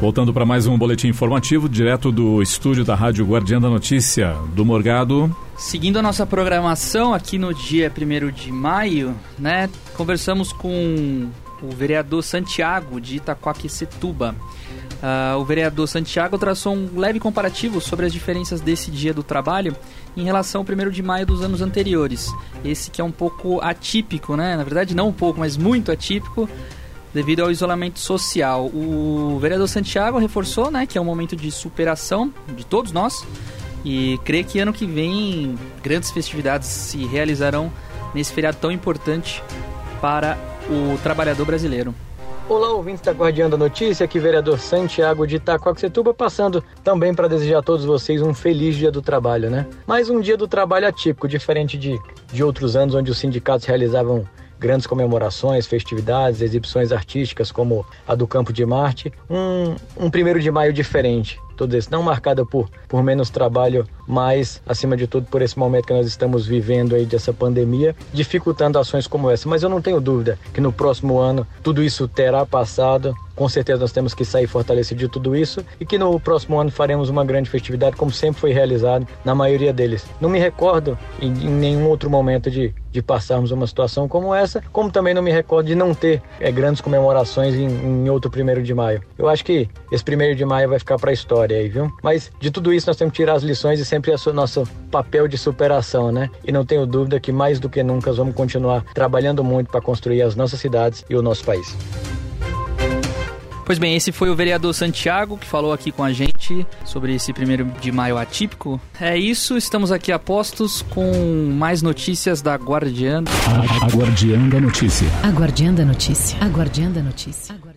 Voltando para mais um boletim informativo, direto do estúdio da Rádio Guardiã da Notícia, do Morgado. Seguindo a nossa programação aqui no dia 1º de maio, né, conversamos com o vereador Santiago de Itaquaquecetuba. O vereador Santiago traçou um leve comparativo sobre as diferenças desse dia do trabalho em relação ao 1º de maio dos anos anteriores. Esse que é um pouco atípico, né? Na verdade não um pouco, mas muito atípico, devido ao isolamento social. O vereador Santiago reforçou, né, que é um momento de superação de todos nós e crê que ano que vem grandes festividades se realizarão nesse feriado tão importante para o trabalhador brasileiro. Olá, ouvintes da Guardiã da Notícia, aqui vereador Santiago de Itaquaquecetuba, passando também para desejar a todos vocês um feliz dia do trabalho, né? Mais um dia do trabalho atípico, diferente de outros anos onde os sindicatos realizavam grandes comemorações, festividades, exibições artísticas como a do Campo de Marte. Um 1º de maio diferente, todo esse, não marcado por menos trabalho, mas acima de tudo por esse momento que nós estamos vivendo aí dessa pandemia, dificultando ações como essa. Mas eu não tenho dúvida que no próximo ano tudo isso terá passado. Com certeza nós temos que sair fortalecidos de tudo isso e que no próximo ano faremos uma grande festividade, como sempre foi realizado na maioria deles. Não me recordo em nenhum outro momento de passarmos uma situação como essa, como também não me recordo de não ter grandes comemorações em outro 1º de maio. Eu acho que esse 1º de maio vai ficar para a história aí, viu? Mas de tudo isso nós temos que tirar as lições e sempre o nosso papel de superação, né? E não tenho dúvida que mais do que nunca vamos continuar trabalhando muito para construir as nossas cidades e o nosso país. Pois bem, esse foi o vereador Santiago que falou aqui com a gente sobre esse 1º de maio atípico. É isso, estamos aqui a postos com mais notícias da Guardiã. A Guardiã da Notícia. A Guardiã da Notícia. A Guardiã da Notícia.